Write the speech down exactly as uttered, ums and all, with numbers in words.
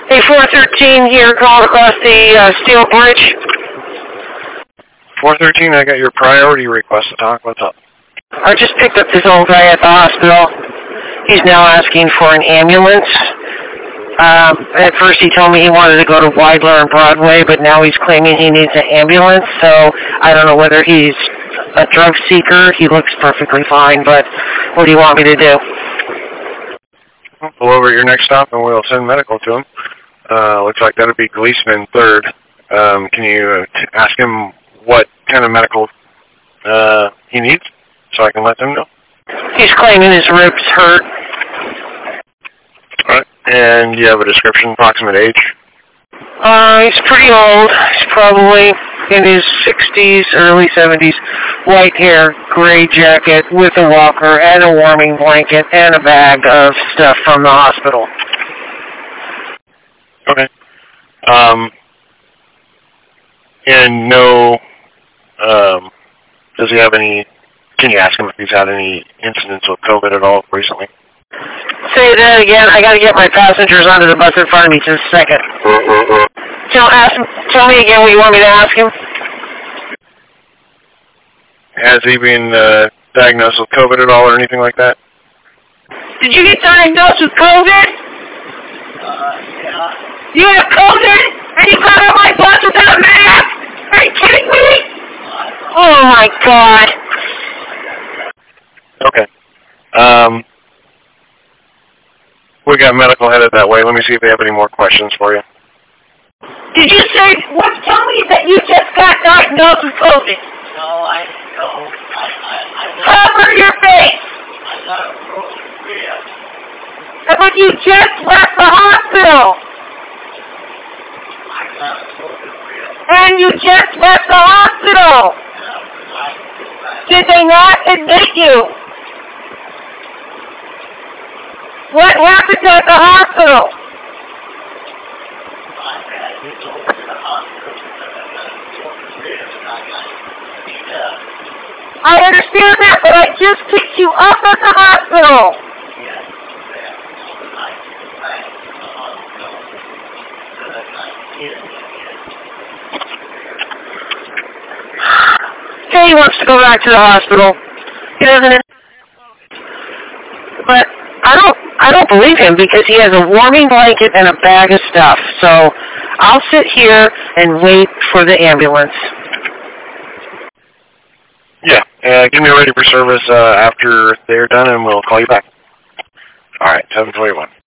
Hey, four thirteen here, calling across the uh, steel bridge. four thirteen, I got your priority request to talk. What's up? I just picked up this old guy at the hospital. He's now asking for an ambulance. Um, at first he told me he wanted to go to Weidler and Broadway, but now he's claiming he needs an ambulance, so I don't know whether he's a drug seeker. He looks perfectly fine, but what do you want me to do? Pull over at your next stop and we'll send medical to him. Uh, looks like that'll be Gleason third. Um, can you uh, t- ask him what kind of medical uh, he needs so I can let them know? He's claiming his ribs hurt. All right. And you have a description, approximate age? Uh, he's pretty old. He's probably in his sixties, early seventies. White hair, gray jacket with a walker and a warming blanket and a bag of stuff from the hospital. Okay. Um, and no, um, does he have any, can you ask him if he's had any incidents with COVID at all recently? Say that again. I got to get my passengers onto the bus in front of me just a second. Tell, ask, tell me again what you want me to ask him. Has he been uh, diagnosed with COVID at all or anything like that? Did you get diagnosed with COVID? Uh, yeah. You have COVID? And you got on my bus without a mask? Are you kidding me? Oh, my God. Okay. Um, we got medical headed that way. Let me see if they have any more questions for you. Did you say, what, tell me that you just got diagnosed with COVID? No, I don't. I, I, I Cover your face. I got a broken rib. But you just left the hospital. I got a broken rib. And you just left the hospital. I, I, Did they not admit you? What happened at the hospital? I had to go to the hospital because I got a broken rib and I got to be there. I understand that, but I just picked you up at the hospital. Yes, there. I came back to the hospital because I did it again. Say he wants to go back to the hospital. He doesn't. But I don't. I don't believe him because he has a warming blanket and a bag of stuff. So I'll sit here and wait for the ambulance. Yeah. Uh, give me a ready for service uh, after they're done, and we'll call you back. All right. seven twenty-one.